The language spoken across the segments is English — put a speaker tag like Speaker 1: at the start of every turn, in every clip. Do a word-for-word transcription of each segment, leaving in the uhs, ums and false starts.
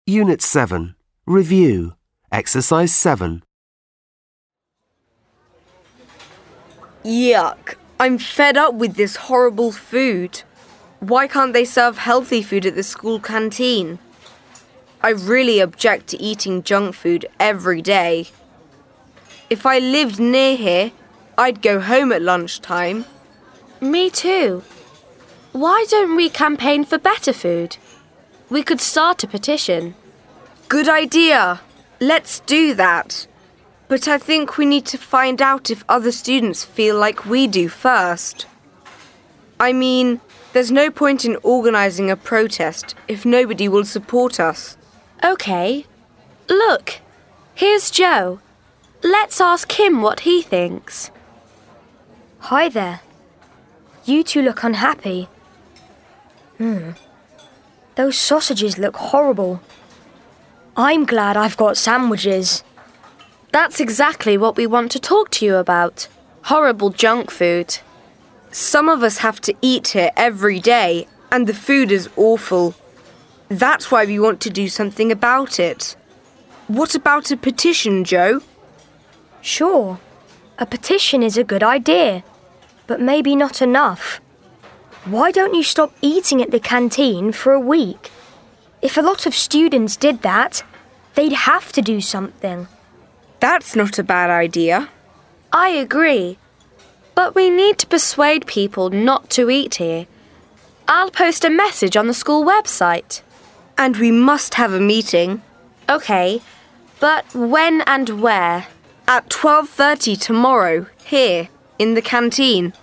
Speaker 1: Unit seven. Review. Exercise seven.
Speaker 2: Yuck. I'm fed up with this horrible food. Why can't they serve healthy food at the school canteen? I really object to eating junk food every day. If I lived near here, I'd go home at lunchtime.
Speaker 3: Me too. Why don't we campaign for better food? We could start a petition.
Speaker 2: Good idea. Let's do that. But I think we need to find out if other students feel like we do first. I mean, there's no point in organising a protest if nobody will support us.
Speaker 3: OK. Look, here's Joe. Let's ask him what he thinks.
Speaker 4: Hi there. You two look unhappy. Hmm. Those sausages look horrible. I'm glad I've got sandwiches.
Speaker 3: That's exactly what we want to talk to you about. Horrible junk food.
Speaker 2: Some of us have to eat here every day, and the food is awful. That's why we want to do something about it. What about a petition, Joe?
Speaker 4: Sure. A petition is a good idea, but maybe not enough. Why don't you stop eating at the canteen for a week? If a lot of students did that, they'd have to do something.
Speaker 2: That's not a bad idea.
Speaker 3: I agree. But we need to persuade people not to eat here. I'll post a message on the school website.
Speaker 2: And we must have a meeting.
Speaker 3: OK, but when and where?
Speaker 2: At twelve thirty tomorrow, here, in the canteen.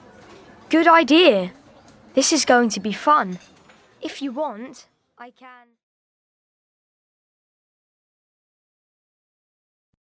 Speaker 4: Good idea. This is going to be fun. If you want, I can...